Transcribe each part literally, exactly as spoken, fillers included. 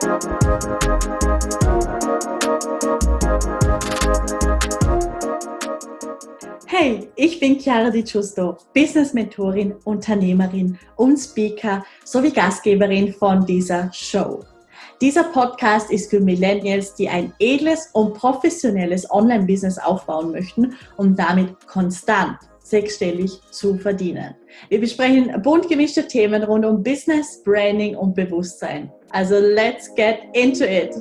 Hey, ich bin Chiara Di Giusto, Business-Mentorin, Unternehmerin und Speaker sowie Gastgeberin von dieser Show. Dieser Podcast ist für Millennials, die ein edles und professionelles Online-Business aufbauen möchten, um damit konstant sechsstellig zu verdienen. Wir besprechen bunt gemischte Themen rund um Business, Branding und Bewusstsein. Also let's get into it!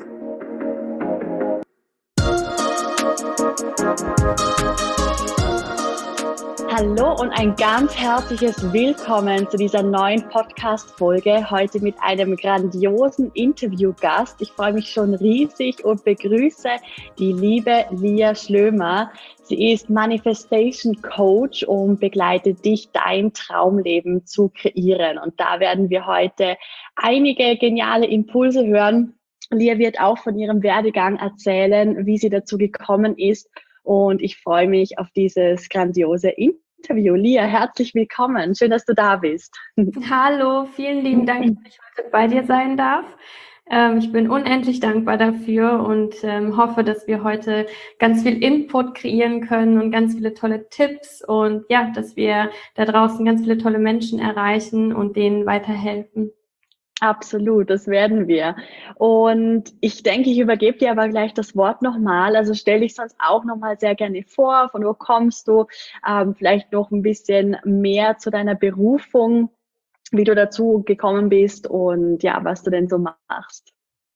Hallo und ein ganz herzliches Willkommen zu dieser neuen Podcast-Folge. Heute mit einem grandiosen Interviewgast. Ich freue mich schon riesig und begrüße die liebe Lia Schlömer. Sie ist Manifestation Coach und begleitet dich, dein Traumleben zu kreieren. Und da werden wir heute einige geniale Impulse hören. Lia wird auch von ihrem Werdegang erzählen, wie sie dazu gekommen ist. Und ich freue mich auf dieses grandiose Interview. Lia, herzlich willkommen. Schön, dass du da bist. Hallo, vielen lieben Dank, dass ich heute bei dir sein darf. Ähm, ich bin unendlich dankbar dafür und ähm, hoffe, dass wir heute ganz viel Input kreieren können und ganz viele tolle Tipps und ja, dass wir da draußen ganz viele tolle Menschen erreichen und denen weiterhelfen. Absolut, das werden wir. Und ich denke, ich übergebe dir aber gleich das Wort nochmal. Also stell dich sonst auch nochmal sehr gerne vor, von wo kommst du, ähm, vielleicht noch ein bisschen mehr zu deiner Berufung, wie du dazu gekommen bist und ja, was du denn so machst.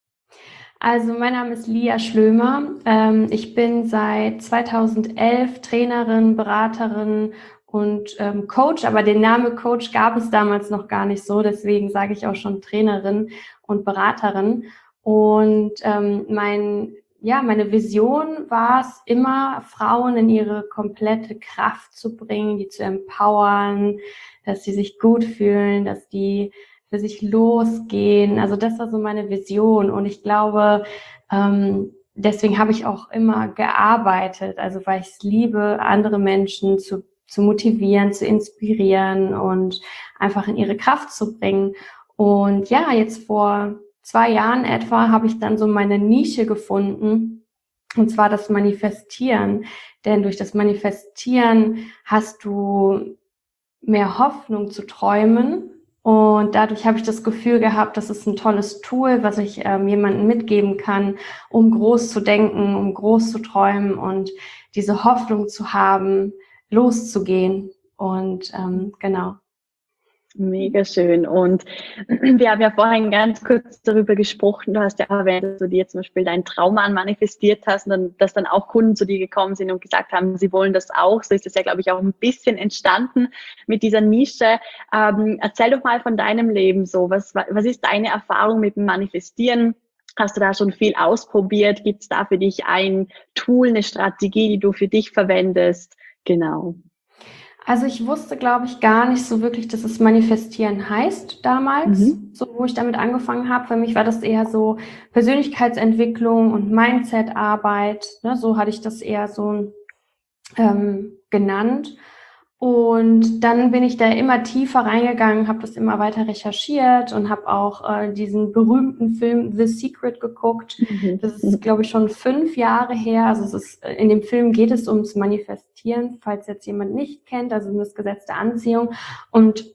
Also mein Name ist Lia Schlömer. Ähm, ich bin seit zweitausendelf Trainerin, Beraterin und ähm, Coach, aber den Namen Coach gab es damals noch gar nicht so, deswegen sage ich auch schon Trainerin und Beraterin. Und ähm, mein, ja, meine Vision war es immer, Frauen in ihre komplette Kraft zu bringen, die zu empowern, dass sie sich gut fühlen, dass die für sich losgehen. Also das war so meine Vision und ich glaube, ähm, deswegen habe ich auch immer gearbeitet, also weil ich es liebe, andere Menschen zu zu motivieren, zu inspirieren und einfach in ihre Kraft zu bringen. Und ja, jetzt vor zwei Jahren etwa habe ich dann so meine Nische gefunden, und zwar das Manifestieren. Denn durch das Manifestieren hast du mehr Hoffnung zu träumen. Und dadurch habe ich das Gefühl gehabt, das ist ein tolles Tool, was ich ähm, jemandem mitgeben kann, um groß zu denken, um groß zu träumen und diese Hoffnung zu haben, loszugehen. Und ähm, genau. Mega schön. Und wir haben ja vorhin ganz kurz darüber gesprochen. Du hast ja erwähnt, dass du dir zum Beispiel deinen Traummann manifestiert hast und dann, dass dann auch Kunden zu dir gekommen sind und gesagt haben, sie wollen das auch. So ist das ja, glaube ich, auch ein bisschen entstanden mit dieser Nische. Ähm, erzähl doch mal von deinem Leben so. Was, was ist deine Erfahrung mit dem Manifestieren? Hast du da schon viel ausprobiert? Gibt es da für dich ein Tool, eine Strategie, die du für dich verwendest? Genau. Also ich wusste, glaube ich, gar nicht so wirklich, dass es Manifestieren heißt damals, mhm. so wo ich damit angefangen habe. Für mich war das eher so Persönlichkeitsentwicklung und Mindset-Arbeit. Ne? So hatte ich das eher so ähm, genannt. Und dann bin ich da immer tiefer reingegangen, habe das immer weiter recherchiert und habe auch äh, diesen berühmten Film The Secret geguckt. Mhm. Das ist, glaube ich, schon fünf Jahre her. Also es ist, in dem Film geht es ums Manifestieren, falls jetzt jemand nicht kennt, also um das Gesetz der Anziehung. Und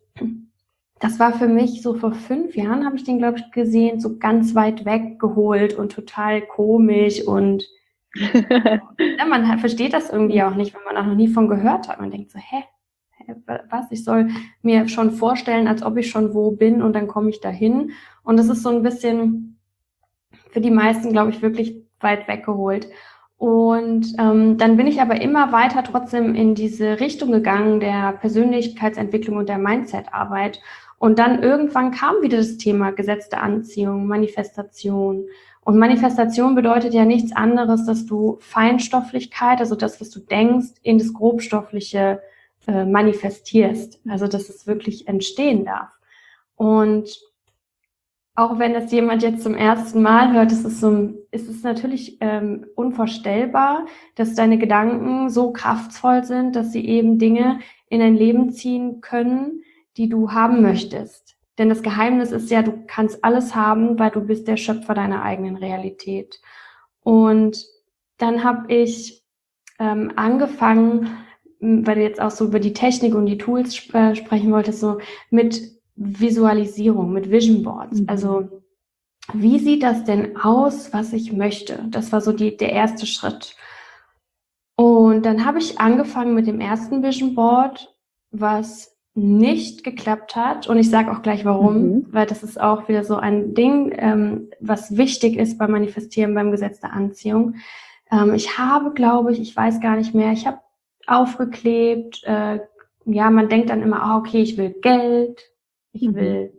das war für mich so vor fünf Jahren, habe ich den, glaube ich, gesehen, so ganz weit weg geholt und total komisch und ja, man versteht das irgendwie auch nicht, wenn man auch noch nie von gehört hat. Man denkt so, hä? Was, ich soll mir schon vorstellen, als ob ich schon wo bin und dann komme ich dahin. Und das ist so ein bisschen für die meisten, glaube ich, wirklich weit weggeholt. Und ähm, dann bin ich aber immer weiter trotzdem in diese Richtung gegangen der Persönlichkeitsentwicklung und der Mindset-Arbeit. Und dann irgendwann kam wieder das Thema Gesetz der Anziehung, Manifestation. Und Manifestation bedeutet ja nichts anderes, dass du Feinstofflichkeit, also das, was du denkst, in das Grobstoffliche manifestierst, also dass es wirklich entstehen darf. Und auch wenn das jemand jetzt zum ersten Mal hört, ist es, so, ist es natürlich ähm, unvorstellbar, dass deine Gedanken so kraftvoll sind, dass sie eben Dinge in dein Leben ziehen können, die du haben möchtest. Denn das Geheimnis ist ja, du kannst alles haben, weil du bist der Schöpfer deiner eigenen Realität. Und dann habe ich ähm, angefangen, weil du jetzt auch so über die Technik und die Tools sp- äh, sprechen wolltest, so mit Visualisierung, mit Vision Boards. Mhm. Also wie sieht das denn aus, was ich möchte? Das war so die, der erste Schritt. Und dann habe ich angefangen mit dem ersten Vision Board, was nicht geklappt hat. Und ich sage auch gleich warum, Mhm. weil das ist auch wieder so ein Ding, ähm, was wichtig ist beim Manifestieren, beim Gesetz der Anziehung. Ähm, ich habe, glaube ich, ich weiß gar nicht mehr, ich habe aufgeklebt. Äh, ja, man denkt dann immer, ah, okay, ich will Geld, ich Mhm. will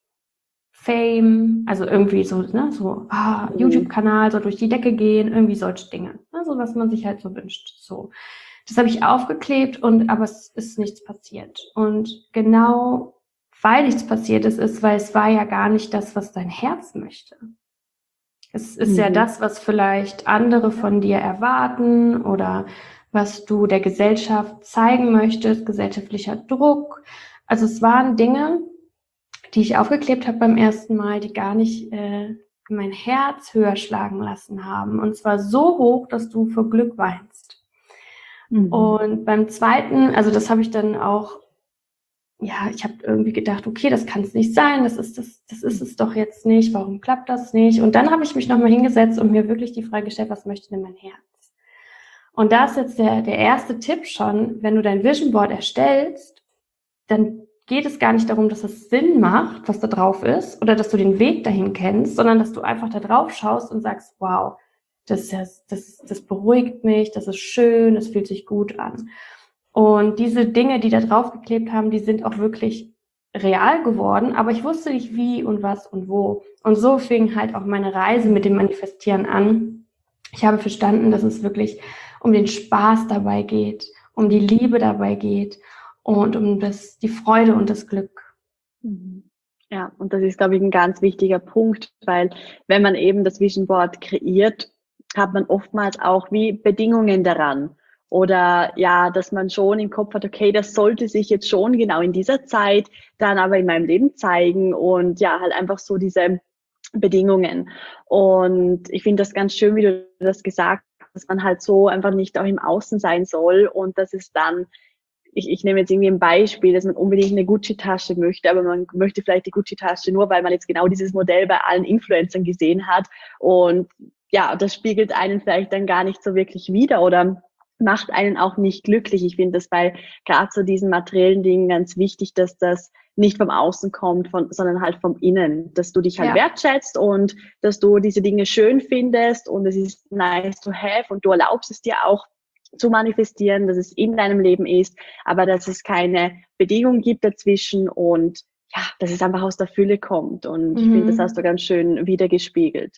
Fame, also irgendwie so, ne, so ah, Mhm. YouTube-Kanal, so durch die Decke gehen, irgendwie solche Dinge. Also was man sich halt so wünscht. So. Das habe ich aufgeklebt und aber es ist nichts passiert. Und genau weil nichts passiert ist, ist, weil es war ja gar nicht das, was dein Herz möchte. Es ist Mhm. ja das, was vielleicht andere von dir erwarten oder was du der Gesellschaft zeigen möchtest, gesellschaftlicher Druck. Also es waren Dinge, die ich aufgeklebt habe beim ersten Mal, die gar nicht äh, mein Herz höher schlagen lassen haben. Und zwar so hoch, dass du vor Glück weinst. Mhm. Und beim zweiten, also das habe ich dann auch, ja, ich habe irgendwie gedacht, okay, das kann es nicht sein, das ist das, das ist es doch jetzt nicht, warum klappt das nicht? Und dann habe ich mich nochmal hingesetzt und mir wirklich die Frage gestellt, was möchte denn mein Herz? Und da ist jetzt der, der erste Tipp schon, wenn du dein Vision Board erstellst, dann geht es gar nicht darum, dass es Sinn macht, was da drauf ist, oder dass du den Weg dahin kennst, sondern dass du einfach da drauf schaust und sagst, wow, das, das, das, das beruhigt mich, das ist schön, das fühlt sich gut an. Und diese Dinge, die da drauf geklebt haben, die sind auch wirklich real geworden, aber ich wusste nicht wie und was und wo. Und so fing halt auch meine Reise mit dem Manifestieren an. Ich habe verstanden, dass es wirklich um den Spaß dabei geht, um die Liebe dabei geht und um das, die Freude und das Glück. Ja, und das ist, glaube ich, ein ganz wichtiger Punkt, weil wenn man eben das Vision Board kreiert, hat man oftmals auch wie Bedingungen daran. Oder ja, dass man schon im Kopf hat, okay, das sollte sich jetzt schon genau in dieser Zeit dann aber in meinem Leben zeigen und ja, halt einfach so diese Bedingungen. Und ich finde das ganz schön, wie du das gesagt hast, dass man halt so einfach nicht auch im Außen sein soll und dass es dann Ich, ich nehme jetzt irgendwie ein Beispiel, dass man unbedingt eine Gucci-Tasche möchte, aber man möchte vielleicht die Gucci-Tasche nur, weil man jetzt genau dieses Modell bei allen Influencern gesehen hat. Und ja, das spiegelt einen vielleicht dann gar nicht so wirklich wider oder macht einen auch nicht glücklich. Ich finde das bei gerade so diesen materiellen Dingen ganz wichtig, dass das nicht vom Außen kommt, von, sondern halt vom Innen, dass du dich halt Ja. wertschätzt und dass du diese Dinge schön findest und es ist nice to have und du erlaubst es dir auch zu manifestieren, dass es in deinem Leben ist, aber dass es keine Bedingung gibt dazwischen und ja, dass es einfach aus der Fülle kommt. Und Mhm. ich finde, das hast du ganz schön wiedergespiegelt.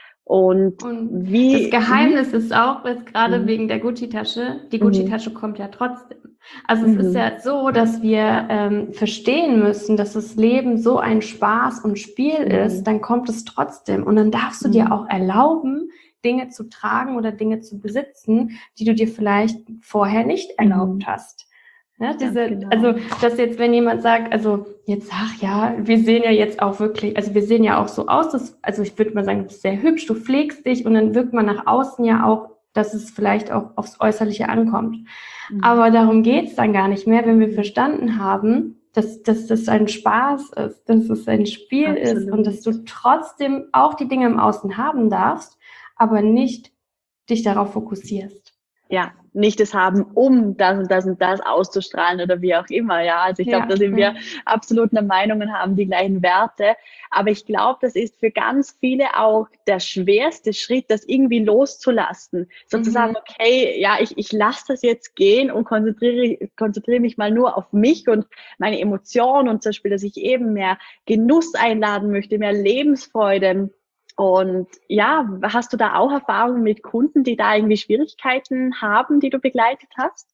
Und, und wie... das Geheimnis mhm. ist auch, jetzt gerade mhm. wegen der Gucci-Tasche, die Mhm. Gucci-Tasche kommt ja trotzdem. Also es Mhm. ist ja so, dass wir ähm, verstehen müssen, dass das Leben so ein Spaß und Spiel Mhm. ist, dann kommt es trotzdem. Und dann darfst du Mhm. dir auch erlauben, Dinge zu tragen oder Dinge zu besitzen, die du dir vielleicht vorher nicht erlaubt Mhm. hast. Ja, diese, genau. Also, dass jetzt, wenn jemand sagt, also jetzt, ach ja, wir sehen ja jetzt auch wirklich, also wir sehen ja auch so aus, dass, also ich würde mal sagen, du bist sehr hübsch, du pflegst dich und dann wirkt man nach außen ja auch, dass es vielleicht auch aufs Äußerliche ankommt. Mhm. Aber darum geht's dann gar nicht mehr, wenn wir verstanden haben, dass, dass das ein Spaß ist, dass es ein Spiel Absolut. Ist und dass du trotzdem auch die Dinge im Außen haben darfst, aber nicht dich darauf fokussierst. Ja, nicht das haben, um das und das und das auszustrahlen oder wie auch immer. Ja, also ich glaube, ja, da sind ja. wir absolut einer Meinung und haben die gleichen Werte. Aber ich glaube, das ist für ganz viele auch der schwerste Schritt, das irgendwie loszulassen. Sozusagen, mhm. okay, ja, ich, ich lasse das jetzt gehen und konzentriere, konzentriere mich mal nur auf mich und meine Emotionen und zum Beispiel, dass ich eben mehr Genuss einladen möchte, mehr Lebensfreude. Und ja, hast du da auch Erfahrungen mit Kunden, die da irgendwie Schwierigkeiten haben, die du begleitet hast?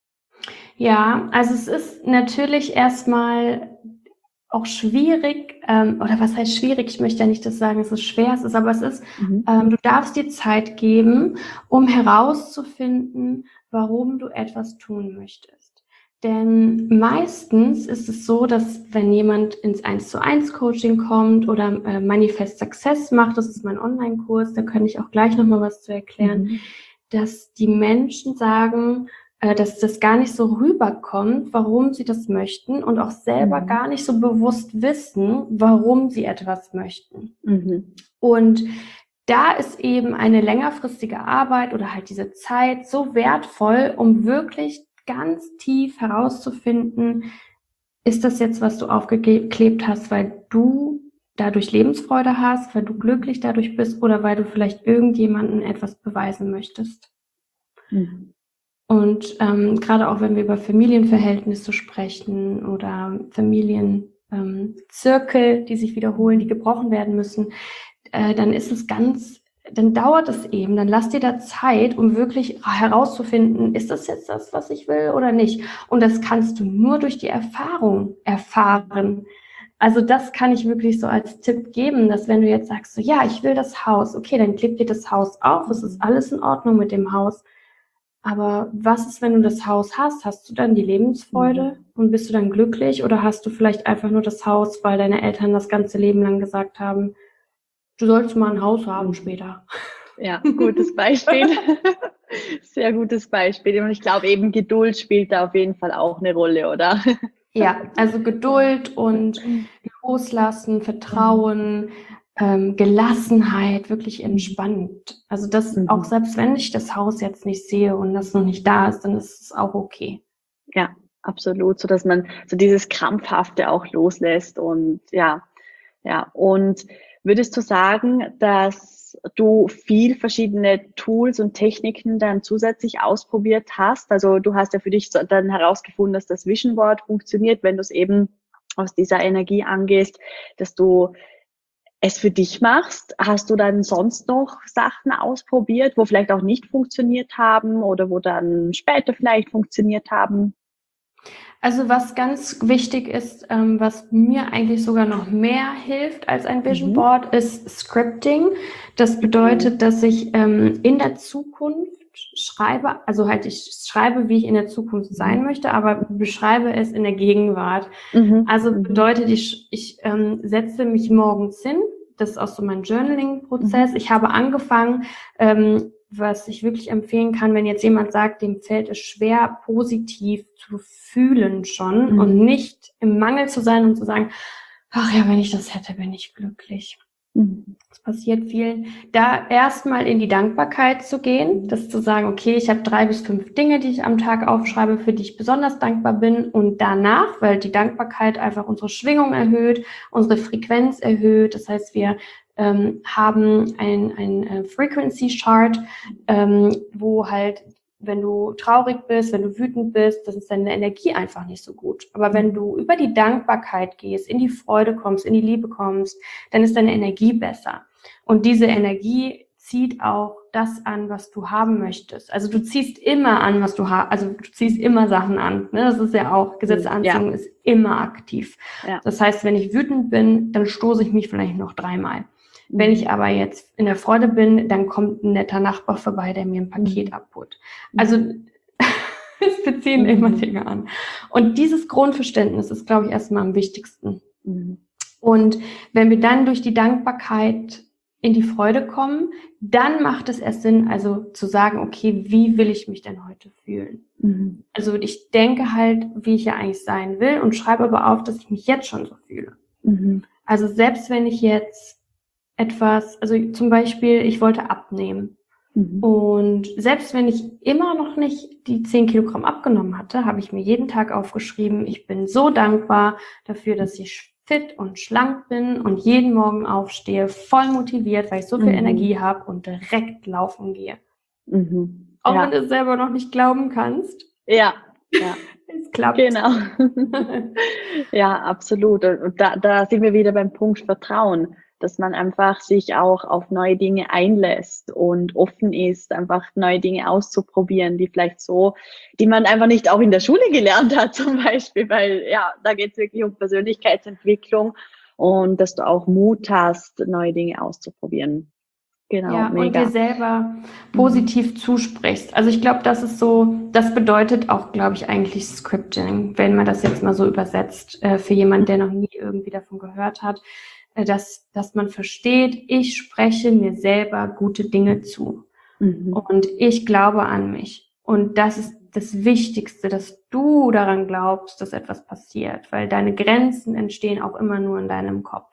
Ja, also es ist natürlich erstmal auch schwierig, ähm, oder was heißt schwierig? Ich möchte ja nicht das sagen, dass es schwer ist, aber es ist, mhm. ähm, du darfst dir Zeit geben, um herauszufinden, warum du etwas tun möchtest. Denn meistens ist es so, dass wenn jemand ins eins zu eins Coaching kommt oder äh, Manifest Success macht, das ist mein Online-Kurs, da könnte ich auch gleich nochmal was zu erklären, mhm. dass die Menschen sagen, äh, dass das gar nicht so rüberkommt, warum sie das möchten und auch selber mhm. gar nicht so bewusst wissen, warum sie etwas möchten. Mhm. Und da ist eben eine längerfristige Arbeit oder halt diese Zeit so wertvoll, um wirklich ganz tief herauszufinden, ist das jetzt, was du aufgeklebt hast, weil du dadurch Lebensfreude hast, weil du glücklich dadurch bist oder weil du vielleicht irgendjemandem etwas beweisen möchtest. Mhm. Und ähm, gerade auch, wenn wir über Familienverhältnisse sprechen oder Familienzirkel, ähm, die sich wiederholen, die gebrochen werden müssen, äh, dann ist es ganz dann dauert es eben, dann lass dir da Zeit, um wirklich herauszufinden, ist das jetzt das, was ich will oder nicht? Und das kannst du nur durch die Erfahrung erfahren. Also das kann ich wirklich so als Tipp geben, dass wenn du jetzt sagst, so, ja, ich will das Haus, okay, dann kleb dir das Haus auf, es ist alles in Ordnung mit dem Haus. Aber was ist, wenn du das Haus hast? Hast du dann die Lebensfreude und bist du dann glücklich oder hast du vielleicht einfach nur das Haus, weil deine Eltern das ganze Leben lang gesagt haben, du sollst mal ein Haus haben später. Ja, gutes Beispiel. Sehr gutes Beispiel. Und ich glaube eben, Geduld spielt da auf jeden Fall auch eine Rolle, oder? Ja, also Geduld und Loslassen, Vertrauen, ähm, Gelassenheit, wirklich entspannt. Also das mhm. auch selbst wenn ich das Haus jetzt nicht sehe und das noch nicht da ist, dann ist es auch okay. Ja, absolut. So dass man so dieses Krampfhafte auch loslässt und ja, ja. Und würdest du sagen, dass du viel verschiedene Tools und Techniken dann zusätzlich ausprobiert hast? Also du hast ja für dich dann herausgefunden, dass das Vision Board funktioniert, wenn du es eben aus dieser Energie angehst, dass du es für dich machst. Hast du dann sonst noch Sachen ausprobiert, wo vielleicht auch nicht funktioniert haben oder wo dann später vielleicht funktioniert haben? Also was ganz wichtig ist, ähm, was mir eigentlich sogar noch mehr hilft als ein Vision Board, mhm. ist Scripting. Das bedeutet, mhm. dass ich ähm, in der Zukunft schreibe, also halt ich schreibe, wie ich in der Zukunft sein möchte, aber beschreibe es in der Gegenwart. Mhm. Also bedeutet, ich, ich ähm, setze mich morgens hin, das ist auch so mein Journaling-Prozess. Mhm. Ich habe angefangen, ähm, was ich wirklich empfehlen kann, wenn jetzt jemand sagt, dem fällt es schwer, positiv zu fühlen schon mhm. und nicht im Mangel zu sein und zu sagen, ach ja, wenn ich das hätte, bin ich glücklich. Mhm. Das passiert vielen. Da erstmal in die Dankbarkeit zu gehen, das zu sagen, okay, ich habe drei bis fünf Dinge, die ich am Tag aufschreibe, für die ich besonders dankbar bin und danach, weil die Dankbarkeit einfach unsere Schwingung erhöht, unsere Frequenz erhöht, das heißt, wir ähm, haben ein, ein äh, Frequency Chart, ähm, wo halt, wenn du traurig bist, wenn du wütend bist, das ist deine Energie einfach nicht so gut. Aber wenn du über die Dankbarkeit gehst, in die Freude kommst, in die Liebe kommst, dann ist deine Energie besser. Und diese Energie zieht auch das an, was du haben möchtest. Also du ziehst immer an, was du hast, also du ziehst immer Sachen an. Ne? Das ist ja auch, Gesetz der Anziehung ja. ist immer aktiv. Ja. Das heißt, wenn ich wütend bin, dann stoße ich mich vielleicht noch dreimal. Wenn ich aber jetzt in der Freude bin, dann kommt ein netter Nachbar vorbei, der mir ein Paket mhm. abholt. Also es beziehen mhm. immer Dinge an. Und dieses Grundverständnis ist, glaube ich, erstmal am wichtigsten. Mhm. Und wenn wir dann durch die Dankbarkeit in die Freude kommen, dann macht es erst Sinn, also zu sagen, okay, wie will ich mich denn heute fühlen? Mhm. Also ich denke halt, wie ich ja eigentlich sein will und schreibe aber auf, dass ich mich jetzt schon so fühle. Mhm. Also selbst wenn ich jetzt etwas, also zum Beispiel, ich wollte abnehmen. Mhm. Und selbst wenn ich immer noch nicht die zehn Kilogramm abgenommen hatte, habe ich mir jeden Tag aufgeschrieben, ich bin so dankbar dafür, dass ich fit und schlank bin und jeden Morgen aufstehe, voll motiviert, weil ich so viel mhm. Energie habe und direkt laufen gehe. Mhm. Auch ja. wenn du es selber noch nicht glauben kannst. Ja, ja. Es klappt. Genau. Ja, absolut. Und da, da sind wir wieder beim Punkt Vertrauen, dass man einfach sich auch auf neue Dinge einlässt und offen ist, einfach neue Dinge auszuprobieren, die vielleicht so, die man einfach nicht auch in der Schule gelernt hat zum Beispiel, weil ja, da geht es wirklich um Persönlichkeitsentwicklung und dass du auch Mut hast, neue Dinge auszuprobieren. Genau, ja, mega. Und dir selber positiv mhm. zusprichst. Also ich glaube, das ist so, das bedeutet auch, glaube ich, eigentlich Scripting, wenn man das jetzt mal so übersetzt, äh, für jemanden, der noch nie irgendwie davon gehört hat, äh, dass, dass man versteht, ich spreche mir selber gute Dinge zu. Mhm. Und ich glaube an mich. Und das ist das Wichtigste, dass du daran glaubst, dass etwas passiert, weil deine Grenzen entstehen auch immer nur in deinem Kopf.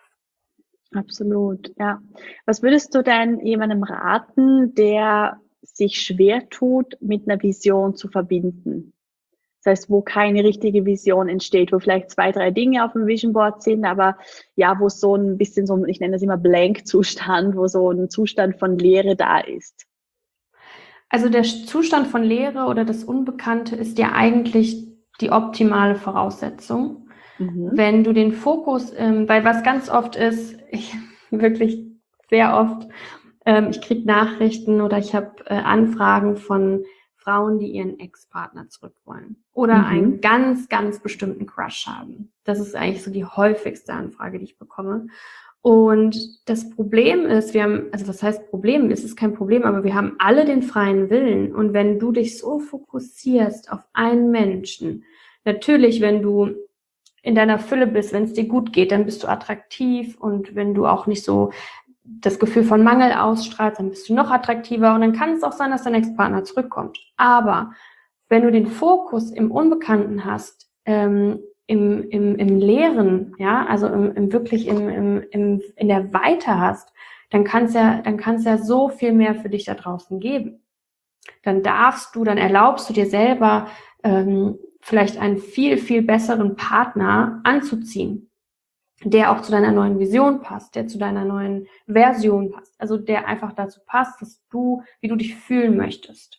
Absolut, ja. Was würdest du denn jemandem raten, der sich schwer tut, mit einer Vision zu verbinden? Das heißt, wo keine richtige Vision entsteht, wo vielleicht zwei, drei Dinge auf dem Vision Board sind, aber ja, wo so ein bisschen so, ich nenne das immer Blank-Zustand, wo so ein Zustand von Leere da ist. Also der Zustand von Leere oder das Unbekannte ist ja eigentlich die optimale Voraussetzung. Mhm. Wenn du den Fokus, ähm, weil was ganz oft ist, ich wirklich sehr oft, ähm, ich kriege Nachrichten oder ich habe äh, Anfragen von Frauen, die ihren Ex-Partner zurück wollen oder mhm. einen ganz, ganz bestimmten Crush haben. Das ist eigentlich so die häufigste Anfrage, die ich bekomme. Und das Problem ist, wir haben, also was heißt Problem? Es ist kein Problem, aber wir haben alle den freien Willen. Und wenn du dich so fokussierst auf einen Menschen, natürlich, wenn du in deiner Fülle bist, wenn es dir gut geht, dann bist du attraktiv. Und wenn du auch nicht so das Gefühl von Mangel ausstrahlst, dann bist du noch attraktiver. Und dann kann es auch sein, dass dein Ex-Partner zurückkommt. Aber wenn du den Fokus im Unbekannten hast, ähm, im, im, im Leeren, ja, also im, im wirklich im, im, im, in der Weite hast, dann kann es ja, dann kann es ja so viel mehr für dich da draußen geben. Dann darfst du, dann erlaubst du dir selber, ähm, vielleicht einen viel, viel besseren Partner anzuziehen, der auch zu deiner neuen Vision passt, der zu deiner neuen Version passt, also der einfach dazu passt, dass du, wie du dich fühlen möchtest.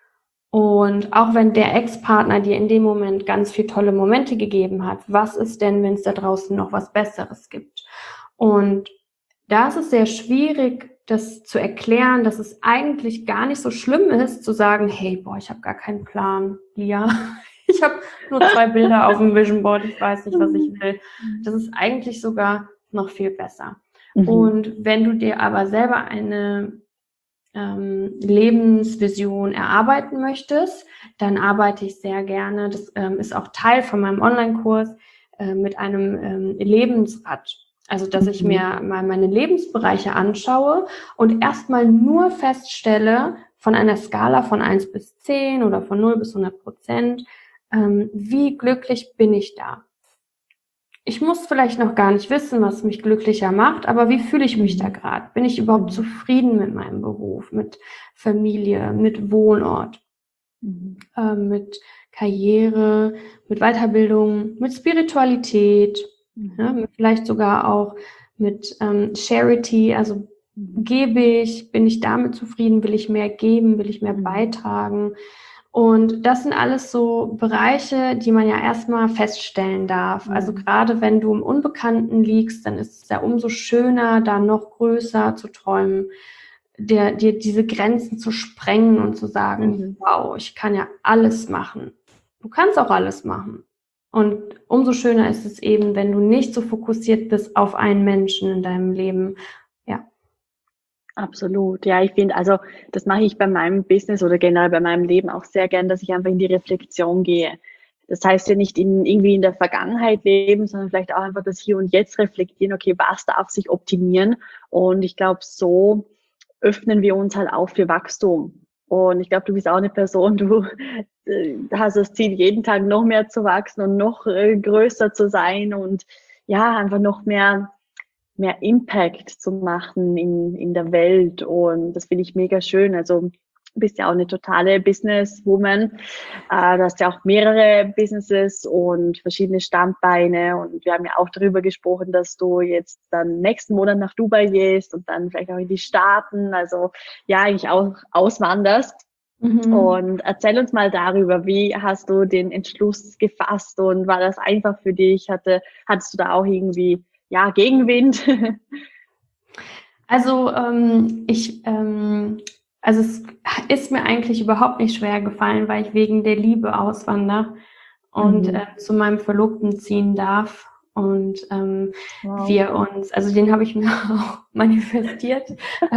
Und auch wenn der Ex-Partner dir in dem Moment ganz viele tolle Momente gegeben hat, was ist denn, wenn es da draußen noch was Besseres gibt? Und da ist es sehr schwierig, das zu erklären, dass es eigentlich gar nicht so schlimm ist, zu sagen, hey, boah, ich habe gar keinen Plan, Lia. Ich habe nur zwei Bilder auf dem Vision Board, ich weiß nicht, was ich will. Das ist eigentlich sogar noch viel besser. Mhm. Und wenn du dir aber selber eine ähm, Lebensvision erarbeiten möchtest, dann arbeite ich sehr gerne, das ähm, ist auch Teil von meinem Online-Kurs, äh, mit einem ähm, Lebensrad. Also, dass ich mir mal meine Lebensbereiche anschaue und erstmal nur feststelle, von einer Skala von eins bis zehn oder von null bis hundert Prozent, ähm, wie glücklich bin ich da? Ich muss vielleicht noch gar nicht wissen, was mich glücklicher macht, aber wie fühle ich mich da gerade? Bin ich überhaupt zufrieden mit meinem Beruf, mit Familie, mit Wohnort, mhm. äh, mit Karriere, mit Weiterbildung, mit Spiritualität, mhm. ja, vielleicht sogar auch mit ähm, Charity, also gebe ich, bin ich damit zufrieden, will ich mehr geben, will ich mehr mhm. beitragen? Und das sind alles so Bereiche, die man ja erstmal feststellen darf. Mhm. Also gerade wenn du im Unbekannten liegst, dann ist es ja umso schöner, da noch größer zu träumen, dir, dir diese Grenzen zu sprengen und zu sagen, mhm. wow, ich kann ja alles machen. Du kannst auch alles machen. Und umso schöner ist es eben, wenn du nicht so fokussiert bist auf einen Menschen in deinem Leben. Ja. Absolut. Ja, ich finde, also das mache ich bei meinem Business oder generell bei meinem Leben auch sehr gern, dass ich einfach in die Reflexion gehe. Das heißt ja nicht in, irgendwie in der Vergangenheit leben, sondern vielleicht auch einfach das Hier und Jetzt reflektieren, okay, was darf sich optimieren? Und ich glaube, so öffnen wir uns halt auch für Wachstum. Und ich glaube, du bist auch eine Person, du äh, hast das Ziel, jeden Tag noch mehr zu wachsen und noch äh, größer zu sein und ja, einfach noch mehr mehr Impact zu machen in, in der Welt. Und das finde ich mega schön. Also du bist ja auch eine totale Businesswoman. Äh, du hast ja auch mehrere Businesses und verschiedene Standbeine. Und wir haben ja auch darüber gesprochen, dass du jetzt dann nächsten Monat nach Dubai gehst und dann vielleicht auch in die Staaten. Also ja, eigentlich auch auswanderst. Mhm. Und erzähl uns mal darüber, wie hast du den Entschluss gefasst und war das einfach für dich? Hatte, hattest du da auch irgendwie ja, Gegenwind? Also ähm, ich, ähm, also es ist mir eigentlich überhaupt nicht schwer gefallen, weil ich wegen der Liebe auswandere und mhm. äh, zu meinem Verlobten ziehen darf. und ähm, wow. wir uns, also den habe ich mir auch manifestiert.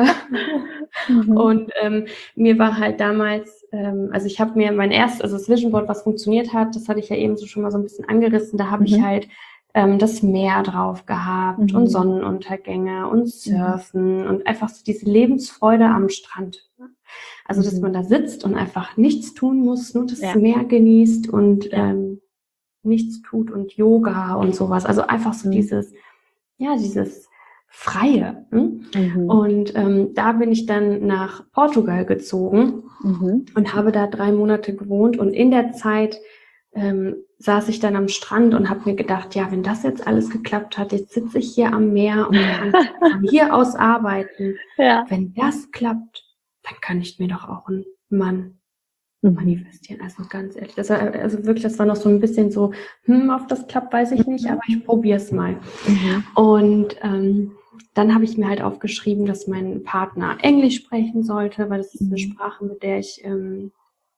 mhm. Und ähm, mir war halt damals, ähm, also ich habe mir mein erstes, also das Vision Board, was funktioniert hat, das hatte ich ja eben so schon mal so ein bisschen angerissen, da habe mhm. ich halt ähm, das Meer drauf gehabt mhm. und Sonnenuntergänge und Surfen mhm. und einfach so diese Lebensfreude am Strand. Also, dass man da sitzt und einfach nichts tun muss, nur das ja. Meer genießt und ja. ähm, nichts tut und Yoga und sowas. Also einfach so mhm. dieses, ja, dieses Freie. Hm? Mhm. Und ähm, da bin ich dann nach Portugal gezogen mhm. und habe da drei Monate gewohnt. Und in der Zeit ähm, saß ich dann am Strand und habe mir gedacht, ja, wenn das jetzt alles geklappt hat, jetzt sitze ich hier am Meer und kann von hier aus arbeiten. Ja. Wenn das klappt, dann kann ich mir doch auch einen Mann manifestieren. Also ganz ehrlich, das war, also wirklich, das war noch so ein bisschen so, hm, ob das klappt, weiß ich nicht, aber ich probiere es mal. Mhm. Und ähm, dann habe ich mir halt aufgeschrieben, dass mein Partner Englisch sprechen sollte, weil das ist eine Sprache, mit der ich ähm,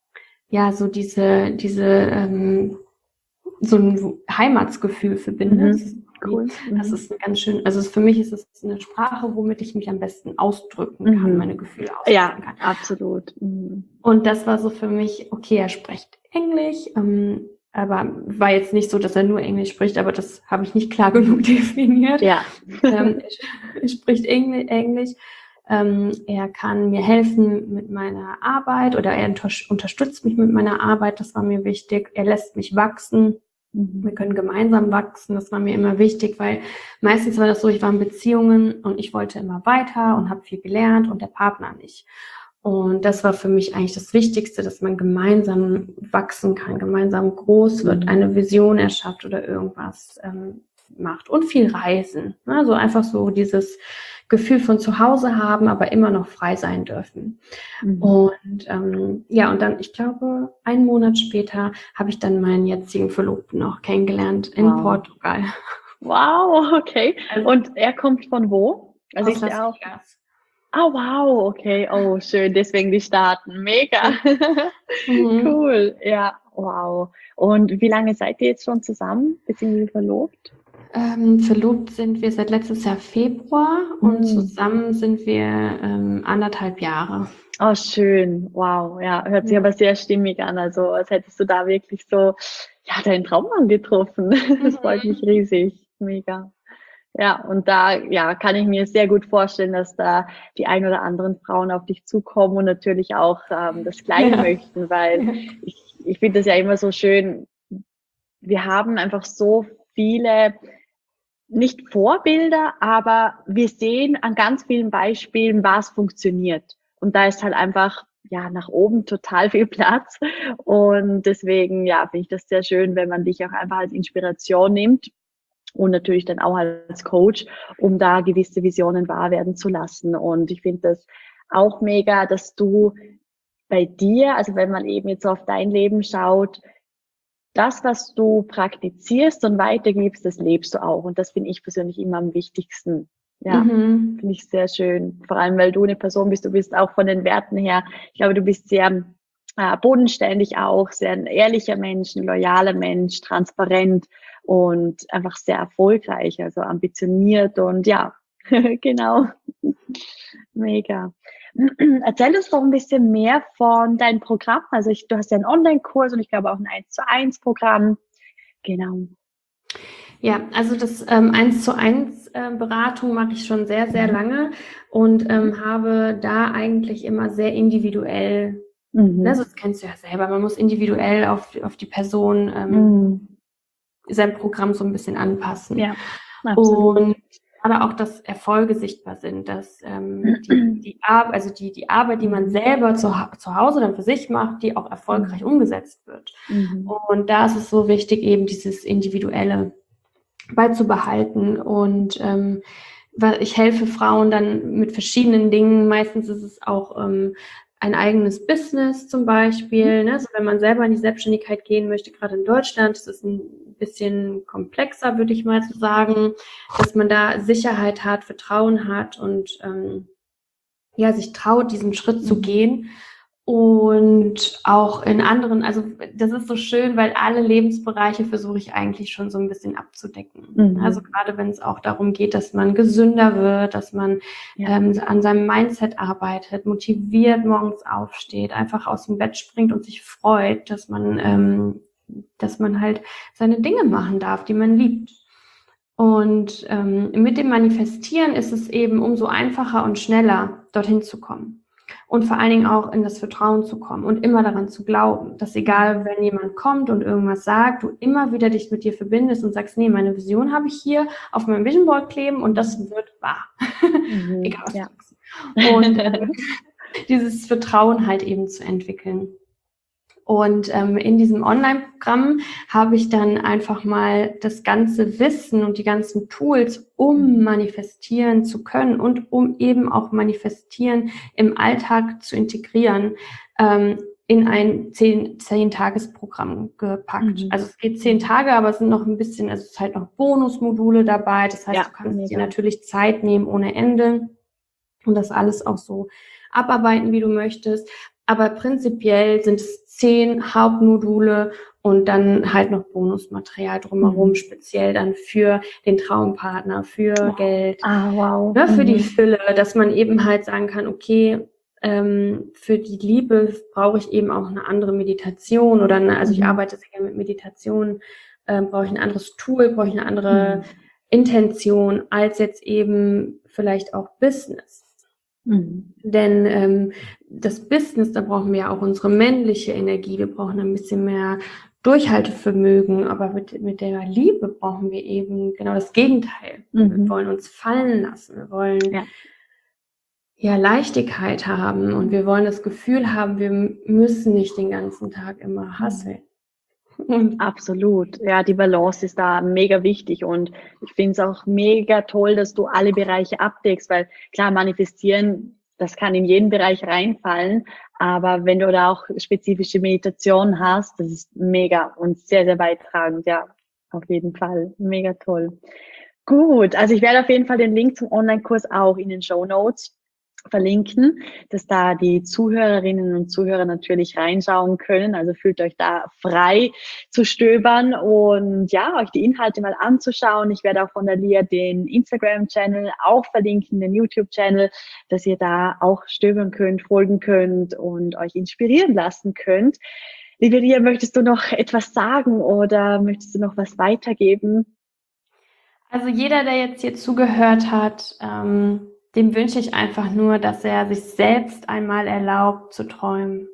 ja so diese, diese ähm, so ein Heimatsgefühl verbinde. Mhm. Das ist, cool. Das ist ganz schön, also für mich ist es eine Sprache, womit ich mich am besten ausdrücken kann, mhm. meine Gefühle ausdrücken ja, kann. Ja, absolut. Mhm. Und das war so für mich, okay, er spricht Englisch, ähm, aber war jetzt nicht so, dass er nur Englisch spricht, aber das habe ich nicht klar genug definiert. Ja. ähm, er, er spricht Engl- Englisch. Ähm, er kann mir helfen mit meiner Arbeit oder er unter- unterstützt mich mit meiner Arbeit, das war mir wichtig. Er lässt mich wachsen. Wir können gemeinsam wachsen, das war mir immer wichtig, weil meistens war das so, ich war in Beziehungen und ich wollte immer weiter und habe viel gelernt und der Partner nicht. Und das war für mich eigentlich das Wichtigste, dass man gemeinsam wachsen kann, gemeinsam groß wird, eine Vision erschafft oder irgendwas ähm, macht und viel reisen. Also einfach so dieses Gefühl von zu Hause haben, aber immer noch frei sein dürfen. Mhm. Und ähm, ja, und dann, ich glaube, einen Monat später habe ich dann meinen jetzigen Verlobten noch kennengelernt in wow. Portugal. Wow, okay. Also, und er kommt von wo? Also aus ich Las auch. Vegas. Ah, oh, wow, okay. Oh, schön. Deswegen die Staaten. Mega. Mhm. Cool. Ja, wow. Und wie lange seid ihr jetzt schon zusammen, beziehungsweise verlobt? Ähm, verlobt sind wir seit letztes Jahr Februar mhm. und zusammen sind wir ähm, anderthalb Jahre. Oh, schön. Wow. Ja, hört sich ja. aber sehr stimmig an. Also, als hättest du da wirklich so, ja, deinen Traummann getroffen. Das mhm. freut mich riesig. Mega. Ja, und da, ja, kann ich mir sehr gut vorstellen, dass da die ein oder anderen Frauen auf dich zukommen und natürlich auch ähm, das Gleiche ja. möchten, weil ja. ich, ich finde das ja immer so schön. Wir haben einfach so viele, nicht Vorbilder, aber wir sehen an ganz vielen Beispielen, was funktioniert. Und da ist halt einfach, ja, nach oben total viel Platz. Und deswegen, ja, finde ich das sehr schön, wenn man dich auch einfach als Inspiration nimmt. Und natürlich dann auch als Coach, um da gewisse Visionen wahr werden zu lassen. Und ich finde das auch mega, dass du bei dir, also wenn man eben jetzt auf dein Leben schaut, das, was du praktizierst und weitergibst, das lebst du auch. Und das finde ich persönlich immer am wichtigsten. Ja, mhm. finde ich sehr schön. Vor allem, weil du eine Person bist, du bist auch von den Werten her, ich glaube, du bist sehr äh, bodenständig auch, sehr ein ehrlicher Mensch, ein loyaler Mensch, transparent und einfach sehr erfolgreich, also ambitioniert und ja, genau. Mega. Erzähl uns doch ein bisschen mehr von deinem Programm. Also ich, du hast ja einen Online-Kurs und ich glaube auch ein eins zu eins Programm. Genau. Ja, also das ähm, eins zu eins äh, Beratung mache ich schon sehr, sehr lange und ähm, habe da eigentlich immer sehr individuell, mhm. ne, das kennst du ja selber, man muss individuell auf, auf die Person ähm, mhm. sein Programm so ein bisschen anpassen. Ja, absolut. Und gerade auch, dass Erfolge sichtbar sind, dass ähm, die, die, Ar- also die, die Arbeit, die man selber zu, zu Hause dann für sich macht, die auch erfolgreich umgesetzt wird. Mhm. Und da ist es so wichtig, eben dieses Individuelle beizubehalten. Und ähm, weil ich helfe Frauen dann mit verschiedenen Dingen. Meistens ist es auch ähm, ein eigenes Business zum Beispiel. Ne? Also wenn man selber in die Selbstständigkeit gehen möchte, gerade in Deutschland, das ist ein bisschen komplexer, würde ich mal so sagen, dass man da Sicherheit hat, Vertrauen hat und ähm, ja, sich traut, diesen Schritt zu gehen. Und auch in anderen, also das ist so schön, weil alle Lebensbereiche versuche ich eigentlich schon so ein bisschen abzudecken. Mhm. Also gerade wenn es auch darum geht, dass man gesünder wird, dass man ja. ähm, an seinem Mindset arbeitet, motiviert morgens aufsteht, einfach aus dem Bett springt und sich freut, dass man, ähm, dass man halt seine Dinge machen darf, die man liebt. Und ähm, mit dem Manifestieren ist es eben umso einfacher und schneller, dorthin zu kommen. Und vor allen Dingen auch in das Vertrauen zu kommen und immer daran zu glauben, dass egal, wenn jemand kommt und irgendwas sagt, du immer wieder dich mit dir verbindest und sagst, nee, meine Vision habe ich hier auf meinem Vision Board kleben und das wird wahr. Mhm, egal was ja. du sagst. Und äh, dieses Vertrauen halt eben zu entwickeln. Und ähm, in diesem Online-Programm habe ich dann einfach mal das ganze Wissen und die ganzen Tools, um manifestieren zu können und um eben auch manifestieren im Alltag zu integrieren, ähm, in ein zehn, zehn-Tages-Programm gepackt. Mhm. Also es geht zehn Tage, aber es sind noch ein bisschen, also es ist halt noch Bonusmodule dabei. Das heißt, ja, du kannst mega. dir natürlich Zeit nehmen ohne Ende und das alles auch so abarbeiten, wie du möchtest. Aber prinzipiell sind es zehn Hauptmodule und dann halt noch Bonusmaterial drumherum, mhm. speziell dann für den Traumpartner, für oh. Geld, ah, wow. ne, für mhm. die Fülle, dass man eben halt sagen kann, okay, ähm, für die Liebe brauche ich eben auch eine andere Meditation oder eine, also mhm. ich arbeite sehr gerne mit Meditation, ähm, brauche ich ein anderes Tool, brauche ich eine andere mhm. Intention als jetzt eben vielleicht auch Business. Mhm. Denn ähm, das Business, da brauchen wir ja auch unsere männliche Energie, wir brauchen ein bisschen mehr Durchhaltevermögen, aber mit, mit der Liebe brauchen wir eben genau das Gegenteil. Mhm. Wir wollen uns fallen lassen, wir wollen ja. ja Leichtigkeit haben und wir wollen das Gefühl haben, wir müssen nicht den ganzen Tag immer hustlen. Und absolut. Ja, die Balance ist da mega wichtig und ich finde es auch mega toll, dass du alle Bereiche abdeckst, weil klar, manifestieren, das kann in jeden Bereich reinfallen, aber wenn du da auch spezifische Meditation hast, das ist mega und sehr, sehr beitragend. Ja, auf jeden Fall. Mega toll. Gut, also ich werde auf jeden Fall den Link zum Online-Kurs auch in den Shownotes verlinken, dass da die Zuhörerinnen und Zuhörer natürlich reinschauen können. Also fühlt euch da frei zu stöbern und ja, euch die Inhalte mal anzuschauen. Ich werde auch von der Lia den Instagram-Channel auch verlinken, den YouTube-Channel, dass ihr da auch stöbern könnt, folgen könnt und euch inspirieren lassen könnt. Liebe Lia, möchtest du noch etwas sagen oder möchtest du noch was weitergeben? Also jeder, der jetzt hier zugehört hat, ähm dem wünsche ich einfach nur, dass er sich selbst einmal erlaubt zu träumen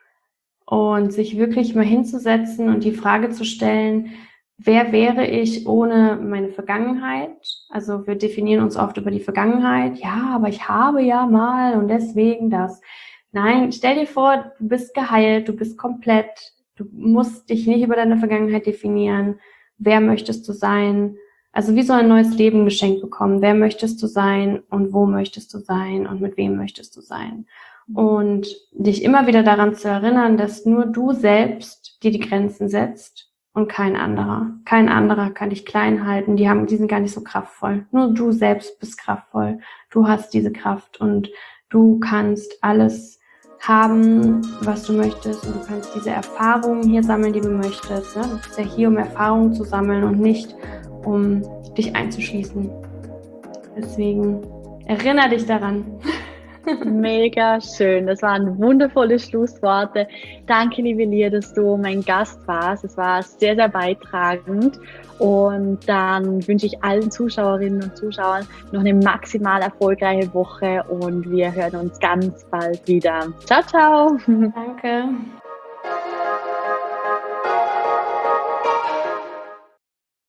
und sich wirklich mal hinzusetzen und die Frage zu stellen, wer wäre ich ohne meine Vergangenheit? Also wir definieren uns oft über die Vergangenheit. Ja, aber ich habe ja mal und deswegen das. Nein, stell dir vor, du bist geheilt, du bist komplett. Du musst dich nicht über deine Vergangenheit definieren. Wer möchtest du sein? Also wie so ein neues Leben geschenkt bekommen. Wer möchtest du sein und wo möchtest du sein und mit wem möchtest du sein? Und dich immer wieder daran zu erinnern, dass nur du selbst dir die Grenzen setzt und kein anderer. Kein anderer kann dich klein halten. Die haben, die sind gar nicht so kraftvoll. Nur du selbst bist kraftvoll. Du hast diese Kraft und du kannst alles haben, was du möchtest und du kannst diese Erfahrungen hier sammeln, die du möchtest. Ne? Du bist ja hier, um Erfahrungen zu sammeln und nicht um dich einzuschließen. Deswegen erinnere dich daran. Mega schön. Das waren wundervolle Schlussworte. Danke, liebe Lia, dass du mein Gast warst. Es war sehr, sehr beitragend. Und dann wünsche ich allen Zuschauerinnen und Zuschauern noch eine maximal erfolgreiche Woche und wir hören uns ganz bald wieder. Ciao, ciao. Danke.